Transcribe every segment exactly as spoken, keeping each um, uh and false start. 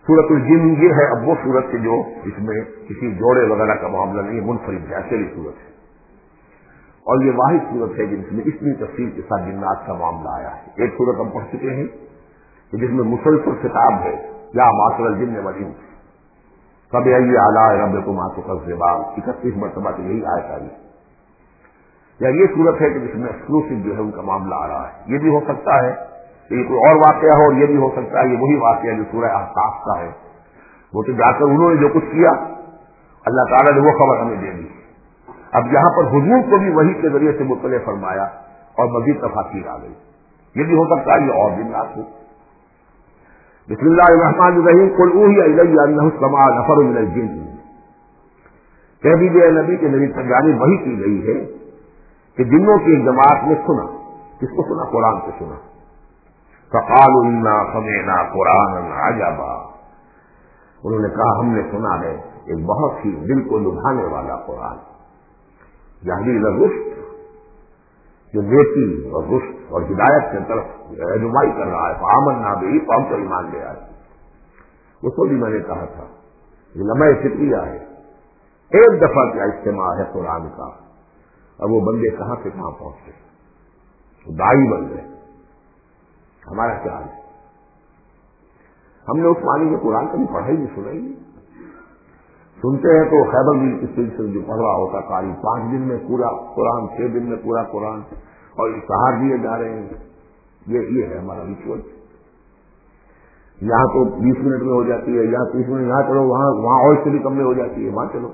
سورۃ الجن یہ ہے اب وہ سورت ہے جو اس میں کسی جوڑے وغیرہ کا معاملہ نہیں ہے، منفرد ہے، اکیلی سورت ہے، اور یہ واحد سورت ہے جس میں اتنی تفصیل کے ساتھ جنات کا معاملہ آیا ہے۔ ایک سورت ہم پڑھ چکے ہیں کہ جس میں مسلسل خطاب ہے، یا معاشر الجن والانس فبأي آلاء ربكما تكذبان، اکتیس مرتبہ تو یہی آیت آئی۔ یا یہ صورت ہے کہ جس میں ایکسکلوسیو جو ہے ان کا معاملہ آ رہا ہے۔ یہ بھی ہو سکتا ہے کہ یہ کوئی اور واقعہ ہو، اور یہ بھی ہو سکتا ہے یہ وہی واقعہ جو سورہ احقاف کا ہے، وہ تو جا کر انہوں نے جو کچھ کیا اللہ تعالیٰ نے وہ خبر ہمیں دے دی۔ اب یہاں پر حضور کو بھی وحی کے ذریعے سے مطلع فرمایا اور مزید تفاصیل آ گئی۔ یہ بھی ہو سکتا ہے یہ اور جنات ہو۔ بسم اللہ الرحمن الرحیم، قل اوحی الی انہ استمع نفر من الجن، کہہ دیجیے اے نبی کہ میری جانب وحی کی گئی ہے کہ جنوں کی ایک جماعت نے سنا۔ کس کو سنا؟ قرآن کو سنا۔ فقالوا انا سمعنا قرآنا عجبا، انہوں نے کہا ہم نے سنا ہے ایک بہت ہی دل کو لبھانے والا قرآن، یہدی الی الرشد، جو نیکی اور رشد اور ہدایت کی طرف رہنمائی کر رہا ہے۔ فآمنا بہ، تو ہم تو ایمان لے آئے۔ اس کو بھی میں نے کہا تھا یہ لمحہ فکریہ ہے، ایک دفعہ کیا اجتماع ہے قرآن کا، اب وہ بندے کہاں سے کہاں پہنچ گئے، دائی بن گئے۔ ہمارا کیا حال ہے؟ ہم نے اس معنی میں قرآن کبھی پڑھا ہی نہیں، سنا ہی نہیں۔ سنتے ہیں تو خیبر بھی اس سلسلے جو پڑھ رہا ہوتا قاری پانچ دن میں پورا قرآن، چھ دن میں پورا قرآن، اور اشتہار دیے جا رہے ہیں۔ یہ یہ ہے ہمارا ریچول۔ یہاں تو بیس منٹ میں ہو جاتی ہے، یہاں تیس منٹ، یہاں چلو وہاں وہاں اور سے بھی کم میں ہو جاتی ہے، وہاں چلو۔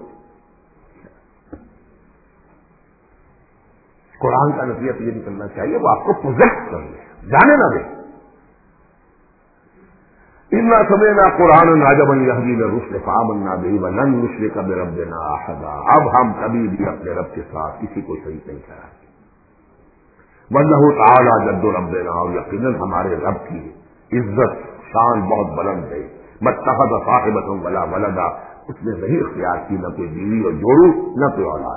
قرآن کا نتیجہ تو یہ نکلنا چاہیے وہ آپ کو پروجیکٹ کر لے، جانے نہ دے۔ انا سمعنا قرآنا عجبا یہدی الی الرشد فآمنا بہ ولن نشرک بربنا احدا، اب ہم کبھی بھی اپنے رب کے ساتھ کسی کو شریک نہیں ٹھہراتے۔ وانہ تعالی جد ربنا، اور یقیناً ہمارے رب کی عزت شان بہت بلند ہے۔ ما اتخذ صاحبۃ ولا ولدا، اس نے نہیں اختیار کی نہ کوئی بیوی اور جوڑو نہ کوئی اولاد۔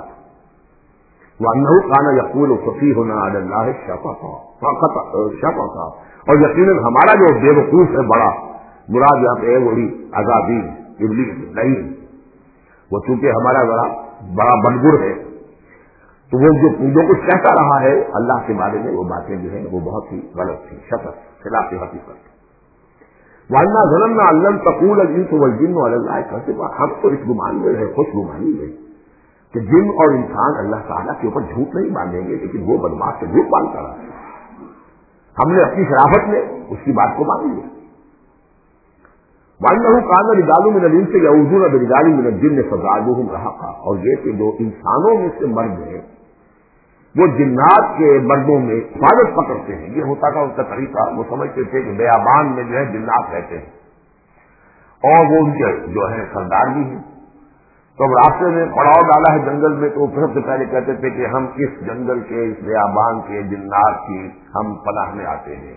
وانہ کان یقول فصیحنا علی اللہ شفقا شفقا، اور یقیناً ہمارا جو بے وقوف ہے بڑا، مراد یہاں پہ ہے وہی عذابی ابلیس نہیں، وہ چونکہ ہمارا بڑا بڑا بدگر ہے، تو وہ جو جو کچھ کہتا رہا ہے اللہ کے بارے میں وہ باتیں جو ہیں وہ بہت ہی غلط تھی، شفق خلاف حقیقت۔ وَأَنَّا ظَنَنَّا أَن لَّن تَقُولَ الْإِنسُ وَالْجِنُّ عَلَى اللَّهِ كَذِبًا، ہم تو اس گمان میں رہے، خوش گمانی میں کہ جن اور انسان اللہ تعالیٰ کے اوپر جھوٹ نہیں باندھیں گے، لیکن وہ بدماش سے جھوٹ باندھتا رہا۔ ہم نے اپنی شرافت میں اس کی بات کو مان لیا۔ وَأَنَّهُ كَانَ رِجَالٌ مِّنَ الْإِنسِ يَعُوذُونَ بِرِجَالٍ مِّنَ الْجِنِّ فَزَادُوهُمْ رَهَقًا، اور یہ کہ جو انسانوں میں سے مرد ہیں وہ جنات کے مردوں میں حفاظت پکڑتے ہیں۔ یہ ہوتا تھا ان کا طریقہ، وہ سمجھتے تھے کہ بیابان میں جو ہے جنات رہتے ہیں اور وہ ان کے جو ہے سردار بھی ہیں، تو اب راستے میں پڑاؤ ڈالا ہے جنگل میں، تو سب سے پہلے کہتے تھے کہ ہم اس جنگل کے اس بیابان کے جنات کی ہم پناہ میں آتے ہیں۔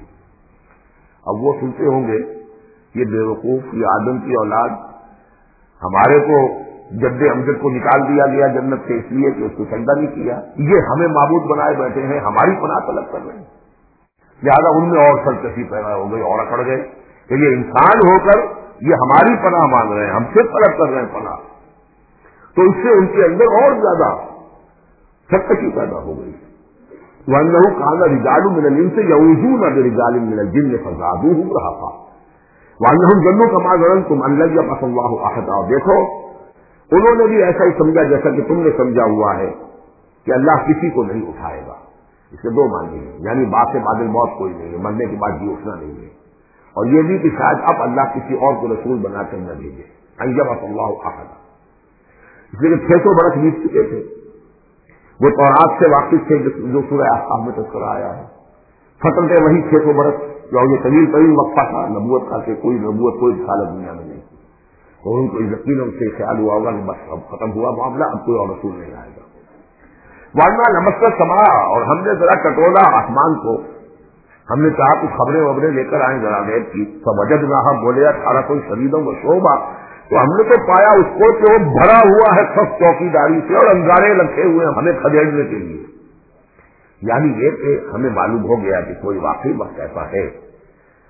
اب وہ سنتے ہوں گے یہ بیوقوف، یہ آدم کی اولاد، ہمارے کو جد امجد کو نکال دیا گیا جنت سے اس لیے کہ اس کو سجدہ نہیں کیا، یہ ہمیں معبود بنائے بیٹھے ہیں، ہماری پناہ طلب کر رہے ہیں، لہٰذا ان میں اور سرکشی پیدا ہو گئی اور اکڑ گئے کہ یہ انسان ہو کر یہ ہماری پناہ مانگ رہے ہیں، ہم سے طلب کر رہے ہیں پناہ، تو اس سے ان کے اندر اور زیادہ سرکشی پیدا ہو گئی۔ وَأَنَّهُ كَانَ رِجَالٌ مِّنَ الْإِنسِ يَعُوذُونَ بِرِجَالٍ مِّنَ الْجِنِّ فَزَادُوهُمْ رَهَقًا وَأَنَّهُمْ ظَنُّوا كَمَا ظَنَنتُمْ أَن لَّن يَبْعَثَ اللَّهُ أَحَدًا، اور دیکھو انہوں نے بھی ایسا ہی سمجھا جیسا کہ تم نے سمجھا ہوا ہے کہ اللہ کسی کو نہیں اٹھائے گا۔ اس کے دو معنی ہیں، یعنی بعد سے بعد موت کوئی نہیں ہے، مرنے کے بعد جی اٹھنا نہیں ہے، اور یہ بھی کہ شاید اب اللہ کسی اور کو رسول بنا کر نہ بھیجے، ان یبعث اللہ احدا۔ اس لیے چھ سو برس بیت چکے تھے، وہ تورات سے واقف تھے جو سورہ احقاف میں تذکرہ آیا ہے، فترت وہی چھ سو برس، اور یہ طویل طویل وقفہ تھا نبوت کا کہ کوئی نبوت کوئی رسالت دنیا میں نہیں، اور ان کو یقیناً سے خیال ہوا ہوگا کہ بس اب ختم ہوا معاملہ، اب کوئی اور رسول نہیں آئے گا۔ وَأَنَّا لَمَسَّ السَّمَاءَ، اور ہم نے ذرا ٹٹولا آسمان کو، ہم نے کہا کچھ خبریں وبریں لے کر آئیں ذرا غیب کی، فَوَجَدْنَاهَا مُلِئَتْ حَرَسًا شَدِيدًا وَشُعُبًا، تو ہم نے تو پایا اس کو کہ وہ بھرا ہوا ہے سخت چوکی داری سے اور انگارے رکھے ہوئے ہیں ہمیں کھدیڑنے کے لیے، یعنی یہ کہ ہمیں معلوم ہو گیا کہ کوئی واقعی وقت ایسا ہے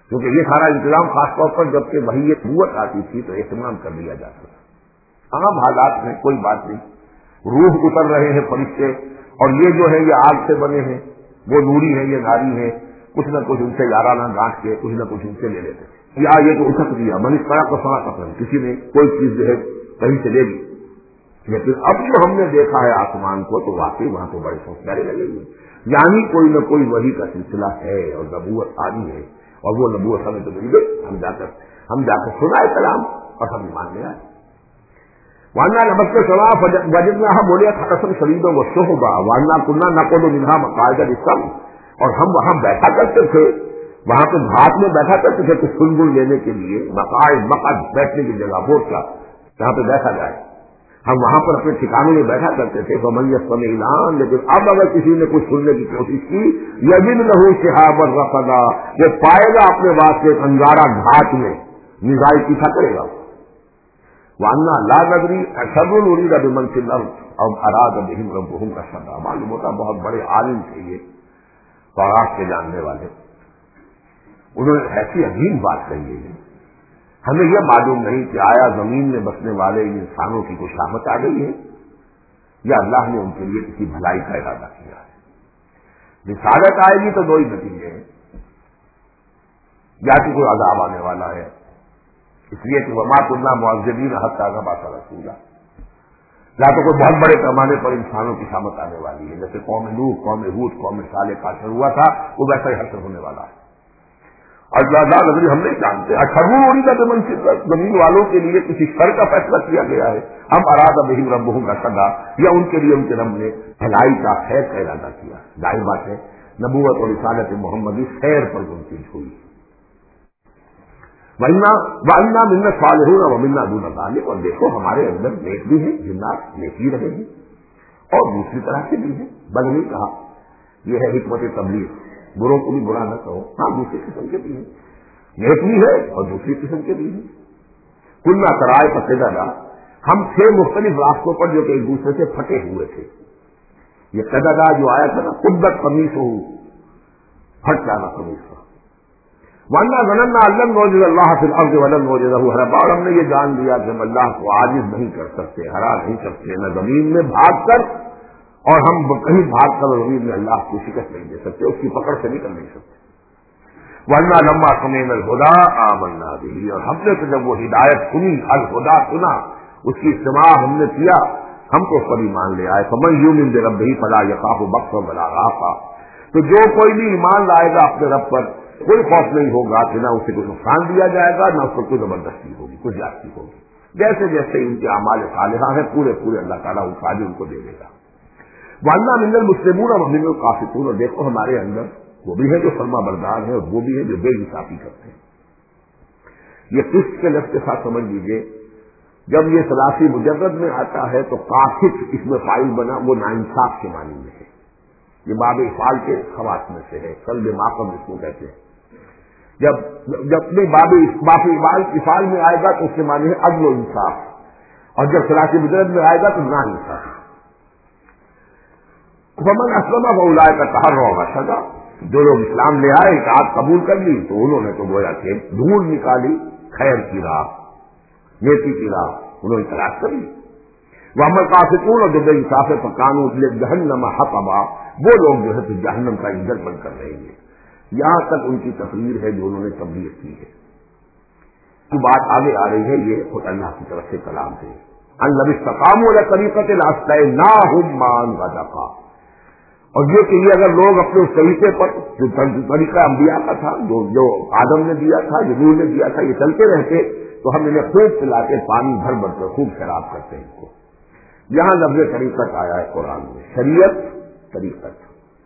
کیونکہ یہ سارا انتظام خاص طور پر جب کہ وہی یہ قوت آتی تھی تو اہتمام کر لیا جاتا تھا. عام حالات میں کوئی بات نہیں, روح اتر رہے ہیں فرشتے, اور یہ جو ہے یہ آگ سے بنے ہیں, وہ نوری ہے یہ ناری ہے, کچھ نہ کچھ ان سے یارانہ گانٹ کے کچھ نہ کچھ ان سے لے لیتے, یا یہ تو اٹھک دیا من اس طرح کو سنا کر کسی نے کوئی چیز جو ہے کہیں سے لے لی. لیکن اب جو ہم نے دیکھا ہے آسمان کو تو واقعی وہاں تو بڑے سوچ پیارے لگے گی, یعنی کوئی نہ کوئی وحی کا سلسلہ ہے اور نبوت آنی ہے, اور وہ نبوت ہمیں تو ملی گئی, ہم جا کر ہم جا کر سنا ہے کلام اور ہم مان لیا. وانا نمک کے سنا وجدنا بولے قسم شریدوں و شہبا وانا کنہ نقل و منہا مقاعدہ اسلام, اور ہم وہاں بیٹھا کرتے تھے, وہاں پہ گھاٹ میں بیٹھا کرتے تھے کچھ سن گل لینے کے لیے, مقاعد مقعد بیٹھنے کی جگہ بورڈ کا جہاں پہ بیٹھا جائے, ہم وہاں پر اپنے ٹھکانوں میں بیٹھا کرتے تھے. فمن یسمع اعلان, لیکن اب اگر کسی نے کچھ سننے کی کوشش کی, یجد لہ شہابا رصدا, وہ پائے گا اپنے واسطے ایک انگارہ گھاٹ میں میزائل پیچھا کرے گا. وانا لا ندری اشد ارید بمن فی الارض او اراد بہم ربہم رشدا. معلوم ہوتا بہت بڑے عالم تھے یہ توراۃ کے جاننے والے, انہوں نے ایسی عجیب بات کہی ہے. ہمیں یہ معلوم نہیں کہ آیا زمین میں بسنے والے ان انسانوں کی کوئی شامت آ گئی ہے یا اللہ نے ان کے لیے کسی بھلائی کا ارادہ کیا ہے. رسالت آئے گی تو دو ہی نتیجے ہیں, یا کہ کوئی عذاب آنے والا ہے, اس لیے کہ وما كنا معذبین حتی نبعث رسولا, یا تو کوئی بہت بڑے پیمانے پر انسانوں کی شامت آنے والی ہے, جیسے قوم نوح, قوم ہود, قوم صالح کا اثر ہوا تھا, وہ ویسا ہی حشر ہونے والا ہے. اور زیادہ نظری ہم نہیں جانتے, اٹھارہ اڑی کا منصب زمین والوں کے لیے کسی شر کا فیصلہ کیا گیا ہے, ہم اراد بہم ربہم رشدا, یا ان کے لیے ان کے رب نے بھلائی کا خیر کا ارادہ کیا. ظاہر بات ہے نبوت اور رسالت محمدی خیر پر منتج ہوئی. وَإِنَّا وَإِنَّا مِنَّا الصَّالِحُونَ وَمِنَّا دُونَ ذَلِكَ, اور دیکھو ہمارے اندر نیک بھی ہیں, جنات نیک ہی رہے ہیں, اور دوسری طرح سے بھی ہیں. بل نہیں کہا, یہ ہے حکمت تبلیغ, بروں کو بھی برا نہ کہو, ہاں دوسری قسم کے بھی ہیں, نیک بھی ہے اور دوسری قسم کے بھی ہیں. کلنا کرائے قصیدہ, ہم چھ مختلف راستوں پر جو کہ ایک دوسرے سے پھٹے ہوئے تھے. یہ قددہ جو آیا تھا نا, قدت قمیص ہو, پھٹ جانا قمیص کا. وانا ظننا ان لن نعجز اللہ فی الارض ولن نعجزہ ہربا, اور ہم نے یہ جان لیا کہ ہم اللہ کو عاجز نہیں کر سکتے, ہرا نہیں سکتے, نہ زمین میں بھاگ کر, اور ہم کہیں بھاگ کر زمین میں اللہ کو شکست نہیں دے سکتے, اس کی پکڑ سے نکل نہیں سکتے. ورنہ لما سمعنا الہدی آمنا بہ, اور ہم نے تو جب وہ ہدایت سنی, الہدی سنا, اس کی استماع ہم نے کیا, ہم تو اس پر ایمان لے آئے. فمن یؤمن بربہ فلا یخاف بخسا ولا رہقا, تو جو کوئی بھی ایمان لائے گا اپنے رب پر, کوئی خوف نہیں ہوگا کہ نہ اسے کوئی نقصان دیا جائے گا, نہ اس کو کوئی زبردستی ہوگی, کوئی زیادتی ہوگی. جیسے جیسے ان کے اعمال صالحہ ہیں پورے پورے اللہ تعالیٰ ان فائدے ان کو دے دے گا. وَأَنَّا مِنَ الْمُسْلِمُونَ وَمِنَ الْقَاسِطُونَ, اور دیکھو ہمارے اندر وہ بھی ہے جو فرما بردار ہیں, اور وہ بھی ہے جو بے انصافی کرتے ہیں. یہ قسط کے لفظ کے ساتھ سمجھ لیجیے, جب یہ ثلاثی مجرد میں آتا ہے تو قاسط اس میں فاعل بنا, وہ ناانصاف کے معنی میں ہے. یہ باب افعال کے خواص میں سے ہے, قلب ماقم اس کو کہتے ہیں. جب جب اپنے باب باب افعال میں آئے گا تو اس کے معنی ہے عدل و انصاف, اور جب ثلاثی مجرد میں آئے گا تو نا انصاف. فمن اسلم فاولئک تحروا رشدا, جو لوگ اسلام لے آئے, اطاعت قبول کر لی, تو انہوں نے تو گویا کہ ڈھونڈ نکالی خیر کی راہ, نیکی کی راہ انہوں نے تلاش کر لی. وَأَمَّا الْقَاسِطُونَ, اور جو بے انصاف فَكَانُوا لِجَهَنَّمَ حَطَبًا, وہ لوگ جو ہے تو جہنم کا ایندھن بن کر رہیں گے. یہاں تک ان کی تقریر ہے جو انہوں نے تبلیغ کی ہے. تو بات آگے آ رہی ہے, یہ خود اللہ کی طرف سے کلام ہے. ان لو استقاموا علی طریقۃ لاسقیناہم ماء غدقا, اور یہ کہ یہ اگر لوگ اپنے اس طریقے پر جو طریقہ انبیاء کا تھا, جو جو آدم نے دیا تھا, جو نوح نے دیا تھا, یہ چلتے رہتے تو ہم انہیں خوب پلا کے پانی بھر بھر کر خوب شراب کرتے ہیں ان کو. یہاں لفظ طریقت آیا ہے قرآن میں, شریعت طریقت.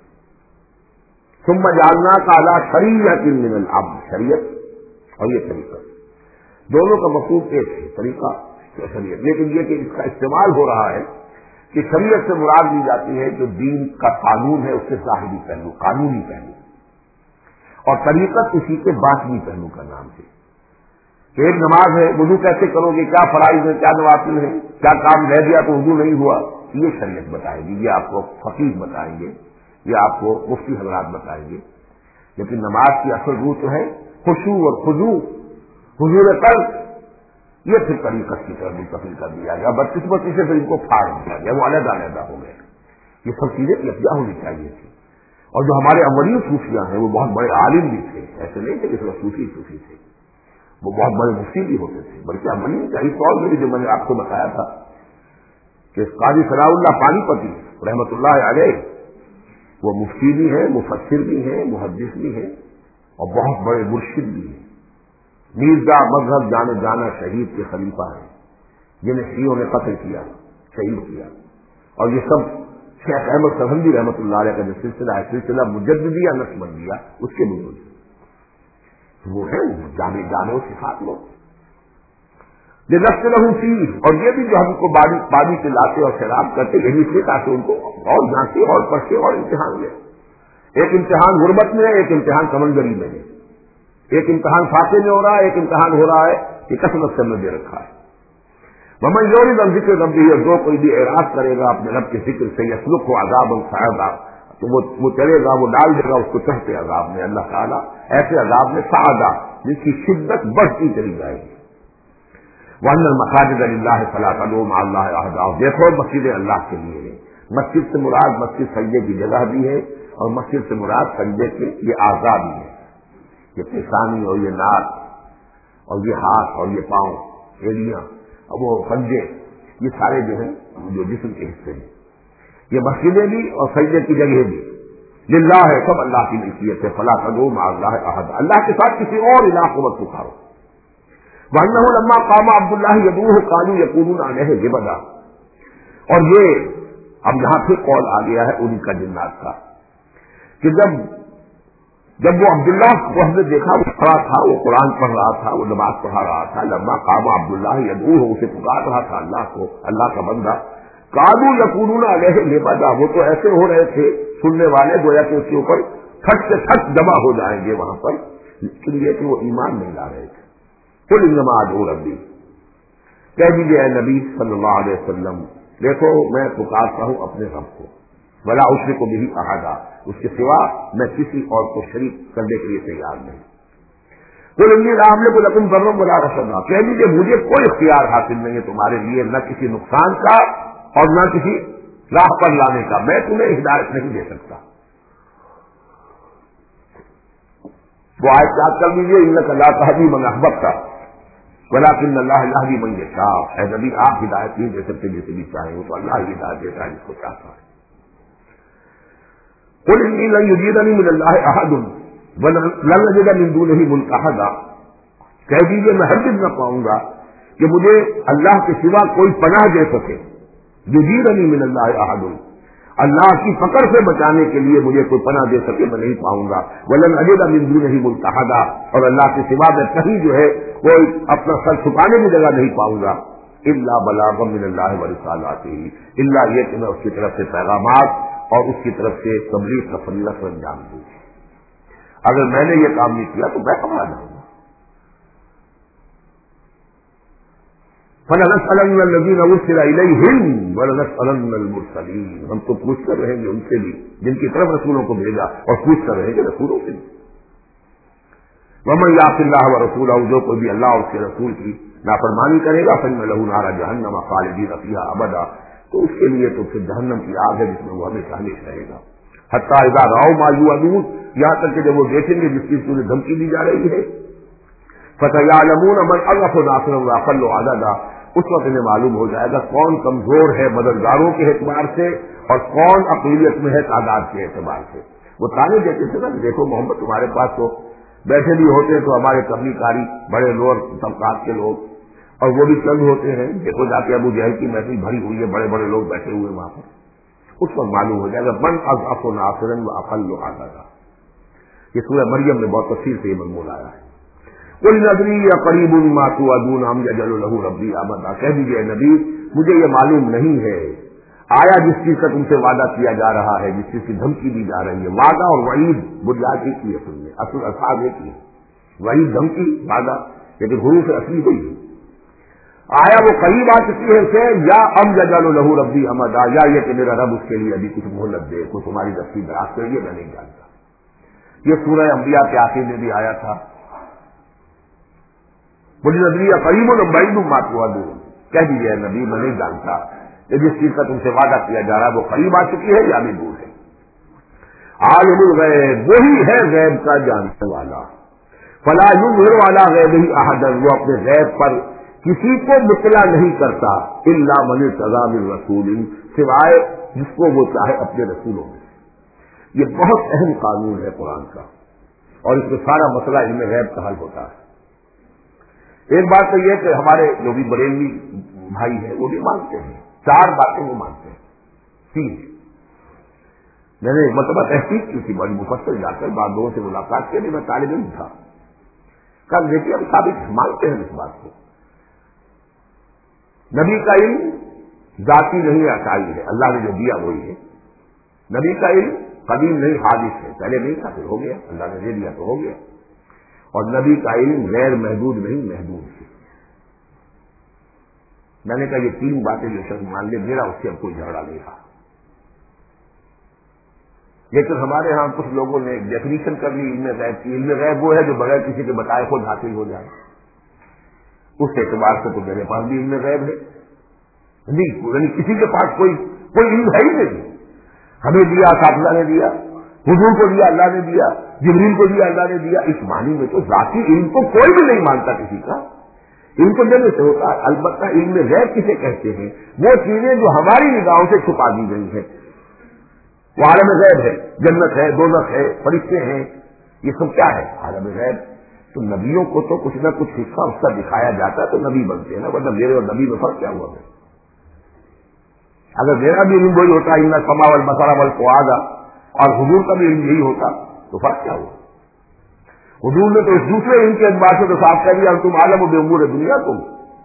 ثم جعلناک علی شریعۃ من الامر, شریعت اور یہ طریقت دونوں کا مقصود ایک ہے, طریقہ شریعت. لیکن یہ کہ اس کا استعمال ہو رہا ہے کہ شریعت سے مراد لی جاتی ہے جو دین کا قانون ہے اس کے ظاہری پہلو, قانونی پہلو, اور طریقت اسی کے باطنی پہلو کا نام ہے. کہ ایک نماز ہے, وضو کیسے کرو گے, کیا فرائض ہے, کیا نوافل ہے, کیا کام رہ گیا تو وضو نہیں ہوا, یہ شریعت بتائے گی, یہ آپ کو فقیہ بتائیں گے, یہ آپ کو مفتی حضرات بتائیں گے. لیکن نماز کی اصل روح تو ہے خشوع اور خضوع، حضور قلب، یہ پھر طریقت کی طرف منتقل کر دیا گیا. بدقسمتی سے پھر ان کو پھاڑ دیا گیا، وہ علیحدہ علیحدہ ہو گئے. یہ سب چیزیں یکجا ہونی چاہیے تھی. اور جو ہمارے اولین صوفیاء ہیں وہ بہت بڑے عالم بھی تھے، ایسے نہیں تھے کہ صرف صوفی صوفی تھے، وہ بہت بڑے مفتی بھی ہوتے تھے. بلکہ اولین کا اس طور میں بھی جو میں نے آپ کو بتایا تھا کہ قاضی ثناء اللہ پانی پتی رحمۃ اللہ علیہ وہ مفتی بھی ہیں، مفسر بھی ہیں، محدث بھی ہیں اور بہت بڑے مرشد بھی ہیں. میرزا مذہب جانے جانا شہید کے خلیفہ ہیں جنہیں شیعوں نے قتل کیا، شہید کیا. اور یہ سب شیخ احمد سرہندی رحمۃ اللہ علیہ کا جو سلسلہ ہے، سلسلہ مجددیہ نقشبندیہ، اس کے بزرگ وہ ہے جانے جانے صفات لوگ یہ نقش لہو سی. اور یہ بھی جو ہم کو باری پانی سے لاتے اور شراب کرتے یہی اس لیے تاکہ ان کو اور جانچے اور پرچے اور امتحان لیں. ایک امتحان غربت میں ہے، ایک امتحان سمندری میں ہے، ایک امتحان فاقے میں ہو رہا ہے، ایک امتحان ہو رہا ہے کہ کثرت سے دے رکھا ہے. ممن یورد عن ذکر ربہ، اور جو کوئی بھی اعراض کرے گا اپنے رب کے ذکر سے، یسلک کو عذابا صعدا، تو وہ وہ چلے گا، وہ ڈال دے گا اس کو چڑھتے عذاب میں. اللہ تعالیٰ ایسے عذاب میں صعدا جس کی شدت بڑھتی چلی جائے گی. وَأَنَّ الْمَسَاجِدَ لِلَّهِ فَلَا تَدْعُوا مَعَ اللَّهِ أَحَدًا. دیکھو مسجد اللہ کے لیے ہے. مسجد سے مراد مسجد سجدے کی جگہ بھی ہے اور مسجد سے مراد سجدے کے یہ اعضاء بھی ہے. یہ پیشانی اور یہ ناک اور یہ ہاتھ اور یہ پاؤں، ایڑیاں اور وہ پنجے، یہ سارے جو ہیں جو جسم کے حصے ہیں. یہ مسجدیں بھی اور سجدے کی جگہ بھی للہ ہے، سب اللہ کی ملکیت ہے. فلا تدعوا مع اللہ احد، اللہ کے ساتھ کسی اور الہ کو مت پکارو. وانہ لما قام عبد اللہ یدعوہ قالوا یقولون علیہ لبدا. اور یہ اب یہاں پھر قول آ گیا ہے انہی کا جنات کا کہ جب جب وہ عبداللہ کو ہم نے دیکھا وہ کھڑا تھا، وہ قرآن پڑھ رہا تھا، وہ نماز پڑھا رہا تھا، لما قام عبداللہ یدعوہ، اسے پکار رہا تھا اللہ کو، اللہ کا بندہ. قالوا یقولون علیہ لبدا، وہ تو ایسے ہو رہے تھے سننے والے گویا کہ اس کے اوپر تھک سے تھک جمع ہو جائیں گے وہاں پر، لیکن یہ کہ وہ ایمان نہیں لا رہے تھے. قل انما ادعو ربی، کہہ دیجیے اے نبی صلی اللہ علیہ وسلم، دیکھو میں پکارتا ہوں اپنے رب کو، ولا اشرک بہ احدا، اس کے سوا میں کسی اور کو شریک کرنے کے لیے تیار نہیں. قل انی لا املک لکم ضرا ولا رشدا، کہہ دیجیے مجھے کوئی اختیار حاصل نہیں ہے تمہارے لیے، نہ کسی نقصان کا اور نہ کسی راہ پر لانے کا، میں تمہیں ہدایت نہیں دے سکتا. وہ آیت یاد کر لیجیے، انک لا تہدی من احببت ولکن اللہ یہدی من یشاء. اے نبی آپ ہدایت نہیں دے سکتے جسے بھی چاہیں، وہ تو اللہ ہی ہدایت دیتا ہے جس کو چاہتا ہے. قل انی لن یجیرنی من اللہ احد ولن اجد من دونہ ملتحدا، کہہ دیجیے میں ہرگز نہ پاؤں گا کہ مجھے اللہ کے سوا کوئی پناہ دے سکے. یجیرنی من اللہ احد، اللہ کی پکڑ سے بچانے کے لیے مجھے کوئی پناہ دے سکے میں نہیں پاؤں گا. ولن اجد من دونہ ملتحدا، اور اللہ کے سوا میں کہیں جو ہے کوئی اپنا سر چھپانے کی جگہ نہیں پاؤں گا. الا بلاغا من اللہ ورسالاتہ، الا یہ کہ میں اس کی طرف سے پیغامات اور اس کی طرف سے تبلیغ کا فریضہ کو انجام دوں. اگر میں نے یہ کام نہیں کیا تو میں کہاں جاؤں گا. فَلَنَسْأَلَنَّ الَّذِينَ أُرْسِلَ إِلَيْهِمْ وَلَنَسْأَلَنَّ الْمُرْسَلِينَ، ہم تو پوچھ کر رہیں گے ان سے بھی جن کی طرف رسولوں کو بھیجا، اور پوچھ کر رہیں گے رسولوں سے بھی. وَمَن يَعْصِ اللَّهَ وَرَسُولَهُ، جو کوئی بھی اللہ اور اس کے رسول کی نافرمانی کرے گا، فَإِنَّ لَهُ نَارَ جَهَنَّمَ خَالِدِينَ فِيهَا أَبَدًا، تو اس کے لیے تو پھر جہنم کی آگ ہے جس میں وہ ہمیشہ ہمیشہ رہے گا. حتیٰ اذا رأوا ما يوعدون، یہاں تک کہ جب وہ دیکھیں گے جس چیز کو انہیں دھمکی دی جا رہی ہے، فَسَيَعْلَمُونَ مَنْ أَضْعَفُ نَاصِرًا وَأَقَلُّ عَدَدًا، اس وقت انہیں معلوم ہو جائے گا کون کمزور ہے مددگاروں کے اعتبار سے اور کون اقلیت میں ہے تعداد کے اعتبار سے. وہ تانے دیتے تھے نا، دیکھو محمد تمہارے پاس تو بیٹھے بھی ہوتے ہیں تو ہمارے تبلیغ کاری بڑے لوور طبقات کے لوگ، اور وہ بھی چند ہوتے ہیں، دیکھو جا کے ابو جہل کی محفل بھری ہوئی ہے، بڑے بڑے لوگ بیٹھے ہوئے وہاں پر. اس وقت معلوم ہو جائے گا من اضعف ناصرا واقل عددا. یہ سورہ مریم میں بہت تفصیل سے یہ مضمون آیا ہے. قل ندری قریب ما توعدون ام یجعل له ربی امدا، کہہ دیجیے نبی مجھے یہ معلوم نہیں ہے آیا جس چیز کا تم سے وعدہ کیا جا رہا ہے، جس چیز کی دھمکی دی جا رہی ہے. وعدہ اور وعید بنیاد ایک ہی ہے، سن لیں اصل الفاظ ایک ہی ہے، وعید دھمکی، وعدہ لیکن حروف اصلی ہوئی ہے. آیا وہ قریب آ چکی ہے اسے، یا ام یجعل له ربی امدا، یا یہ کہ میرا رب اس کے لیے ابھی کچھ مہلت دے، کچھ ہماری دستی دراز کر، یہ میں نہیں جانتا. یہ سورہ انبیاء کے آخر میں بھی آیا تھا بولے نبی قریب البعید ما توعدون، کہہ دیجیے نبی میں نہیں جانتا کہ جس چیز کا تم سے وعدہ کیا جا رہا ہے وہ قریب آ چکی ہے یا بھی دور ہے۔ عالم الغیب، وہی ہے غیب کا جاننے والا، فلا یظہر علی غیبہ احدا، وہ اپنے غیب پر کسی کو مطلع نہیں کرتا، الا من ارتضی من رسول، سوائے جس کو وہ چاہے اپنے رسولوں میں سے۔ یہ بہت اہم قانون ہے قرآن کا، اور اس میں سارا مسئلہ علم غیب کا حل ہوتا ہے۔ ایک بات تو یہ کہ ہمارے جو بھی بریلوی بھائی ہیں وہ بھی مانتے ہیں، چار باتیں وہ مانتے ہیں، تین۔ میں نے ایک مرتبہ تحقیق کی تھی بڑی مفصل، جا کر بعض لوگوں سے ملاقات کی، میں طالب علم تھا، کہا دیکھیے ہم ثابت مانتے ہیں اس بات کو، نبی کا علم ذاتی نہیں عطائی ہے، اللہ نے جو دیا وہی ہے۔ نبی کا علم قدیم نہیں حادث ہے، پہلے نہیں تھا پھر ہو گیا، اللہ نے دے دیا تو ہو گیا۔ اور نبی کا علم غیر محدود نہیں محدود ہے۔ میں نے کہا یہ تین باتیں جو شخص مان لے میرا اس سے اب کوئی جھگڑا نہیں رہا۔ لیکن ہمارے ہاں کچھ لوگوں نے ڈیفینیشن کر لی علم غیب کی، علم غیب وہ ہے جو بغیر کسی کے بتائے خود حاصل ہو جائے۔ اس اعتبار سے تو میرے پاس بھی علم غیب ہے نہیں، یعنی کسی کے پاس کوئی کوئی علم ہے ہی نہیں۔ ہمیں دیا قافلہ نے دیا، حضور کو دیا اللہ نے دیا، جبریل کو دیا اللہ نے دیا، اس معنی میں تو ذاتی علم کو کوئی بھی نہیں مانتا کسی کا، علم کو دینے سے ہوتا ہے۔ البتہ علم غیب کسے کہتے ہیں؟ وہ چیزیں جو ہماری نگاہوں سے چھپا دی گئی ہیں، وہ عالم غیب ہے، جنت ہے، دوزخ ہے، فرشتے ہیں، یہ سب کیا ہے؟ عالم غیب۔ تو نبیوں کو تو کچھ نہ کچھ حصہ اس کا دکھایا جاتا ہے تو نبی بنتے ہیں نا، ورنہ میرے اور نبی میں فرق کیا ہوا ہے؟ اگر میرا بھی علم وہی ہوتا ان السماء والبصر والفؤاد اور حضور کا بھی علم یہی ہوتا تو فرق کیا ہوا؟ حضور نے تو اس دوسرے علم کے اعتبار سے تو صاف کہہ دیا تم عالم و بامور دنیا تم،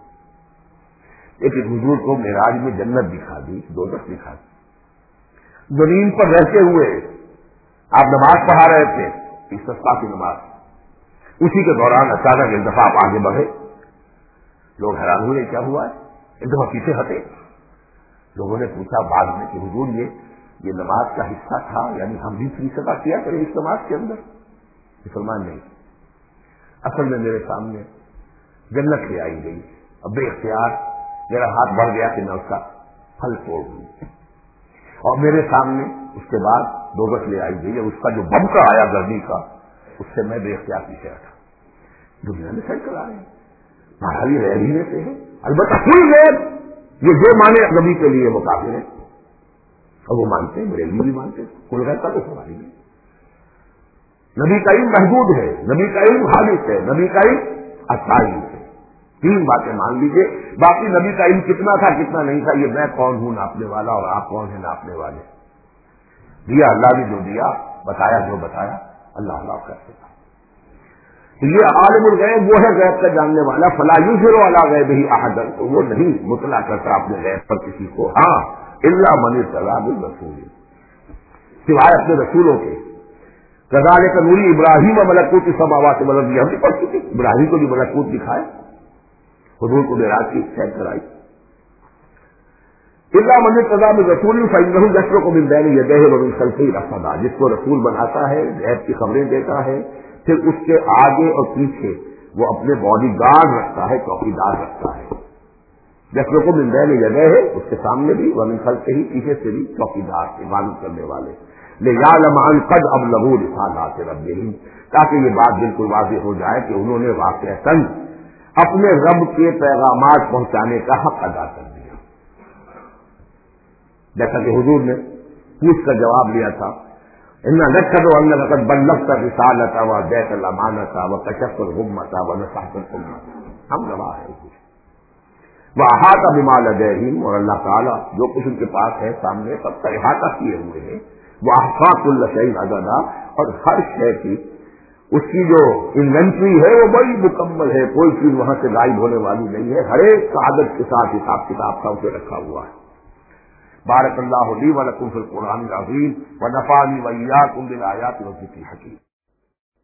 لیکن حضور کو معراج میں جنت دکھا دی، دوزخ دکھا دی۔ زمین پر رہتے ہوئے آپ نماز پڑھا رہے تھے، استسقاء کی نماز، اسی کے دوران اچانک ایک دفعہ آپ آگے بڑھے، لوگ حیران ہوئے کیا ہوا ہے، ایک دفعہ پیچھے ہٹے۔ لوگوں نے پوچھا بعد میں کہ حضور یہ یہ نماز کا حصہ تھا، یعنی ہم بھی فری صدا کیا کریں اس نماز کے اندر؟ مسلمان نہیں، اصل میں میرے سامنے جنت لے آئی گئی، اب بے اختیار میرا ہاتھ بڑھ گیا کہ میں اس کا پھل توڑ دوں، اور میرے سامنے اس کے بعد دوزخ لے آئی گئی، اس کا جو بمکا آیا گرمی کا، اس سے میں بے اختیار پیچھے ہٹا۔ دنیا میں سائیکل آ رہے ہیں، بھائی رہنے سے ہے، البتہ کوئی غیر یہ جو مانے نبی کے لیے وہ کافر ہے، اور وہ مانتے ہیں، بریلوی بھی مانتے ہیں، کل غیر کا تو سوال نہیں۔ نبی کا علم محدود ہے، نبی کا علم خالص ہے، نبی کا علم اچھائی ہے، تین باتیں مان لیجیے۔ باقی نبی کا علم کتنا تھا کتنا نہیں تھا یہ میں کون ہوں ناپنے والا، اور آپ کون ہیں ناپنے والے؟ دیا اللہ نے جو دیا، بتایا جو بتایا، اللہ اللہ کرتے تھا۔ یہ عالم الغیب وہ ہے غیب کا جاننے والا، فلا یظہر علی غیبہ احدا، تو وہ نہیں مطلع کرتا اپنے غیب پر کسی کو، ہاں الا من ارتضی من رسول، سوائے اپنے رسولوں کے۔ کذالک نوری ابراہیم ملکوت السماوات والارض، ہم نے پڑھ چکے، ابراہیم کو بھی ملکوت دکھائے، حضور کو معراج کی سیر کرائی۔ الا من ارتضی من رسول فانہ یسلک من بین یدیہ ومن خلفہ رصدا، جس کو رسول بناتا ہے، غیب کی خبریں دیتا ہے، پھر اس کے آگے اور پیچھے وہ اپنے باڈی گارڈ رکھتا ہے، چوکیدار رکھتا ہے۔ جیسے کو من بین جگہ ہے، اس کے سامنے بھی، ومن خلفہ ہی، پیچھے سے بھی چوکیدار، عبادت کرنے والے، لیعلم ان قد ابلغوا رسالات ربہم، تاکہ یہ بات بالکل واضح ہو جائے کہ انہوں نے واقعتاً اپنے رب کے پیغامات پہنچانے کا حق ادا کر دیا۔ جیسا کہ حضور نے پوچھ کر جواب لیا تھا، اِنَّا نَشْهَدُ أَنَّكَ قَدْ بَلَّغْتَ الرِّسَالَةَ وَأَدَّيْتَ الْأَمَانَةَ وَكَشَفْتَ الْغُمَّةَ وَنَصَحْتَ الْأُمَّةَ، ہم گواہ ہیں۔ وَأَحَاطَ بِمَا لَدَيْهِمْ، اور اللہ تعالیٰ جو کچھ ان کے پاس ہے سامنے سب کا احاطہ کیے ہوئے ہیں۔ وَأَحْصَىٰ كُلَّ شَيْءٍ عَدَدًا، اور ہر شے کی اس کی جو انوینٹری ہے وہ بڑی مکمل ہے، کوئی چیز وہاں سے غائب ہونے والی نہیں ہے، ہر ایک کا عدد کے ساتھ حساب کتاب کا اسے رکھا ہوا ہے۔ بارک اللہ لی و لکم فی القرآن العظیم ونفعنی وإیاکم بالآیات والذکر الحکیم۔